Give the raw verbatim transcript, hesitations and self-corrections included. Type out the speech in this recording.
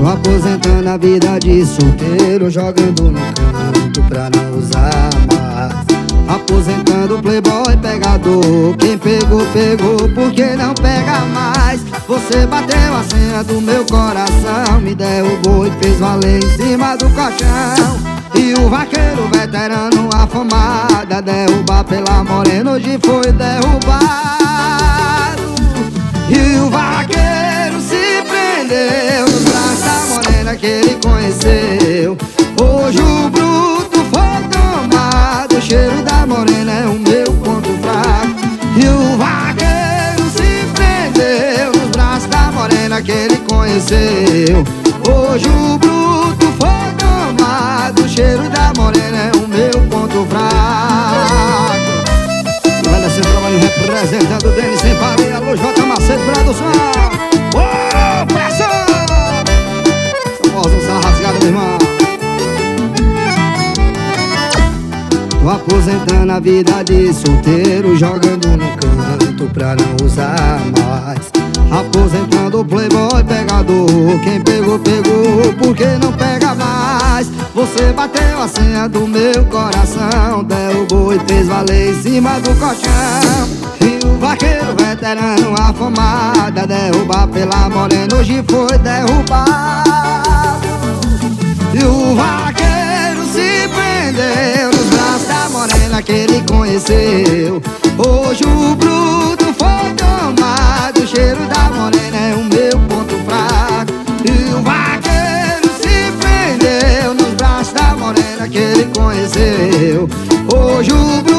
Tô aposentando a vida de solteiro, jogando no canto pra não usar mais. Aposentando o playboy pegador, quem pegou, pegou, porque não pega mais. Você bateu a senha do meu coração, me derrubou e fez valer em cima do colchão. E o vaqueiro veterano afamado, derrubar pela morena, hoje foi derrubado. E o vaqueiro se prendeu nos braços da morena que ele conheceu. Hoje o bruto foi tomado, o cheiro da morena é o meu ponto fraco. E o vaqueiro se prendeu nos braços da morena que ele conheceu. Hoje o bruto foi tomado, o cheiro da morena é o meu ponto fraco. Olha esse trabalho representando o Denis sem pareia, Alô J Macedo Produção. Ô, pressão! Famosa essa rasgada, meu irmão. Tô aposentando a vida de solteiro, jogando no canto pra não usar mais. Aposentando o playboy pegador, quem pegou, pegou, porque não pega mais. Você bateu a senha do meu coração, derrubou e fez valer em cima do colchão. E o vaqueiro veterano afamado, derrubar pela morena, hoje foi derrubado. E o vaqueiro se prendeu nos braços da morena que ele conheceu. Hoje o bruto foi tomado, o cheiro da morena é o meu ponto fraco. E o vaqueiro se prendeu nos braços da morena que ele conheceu. Hoje o bruto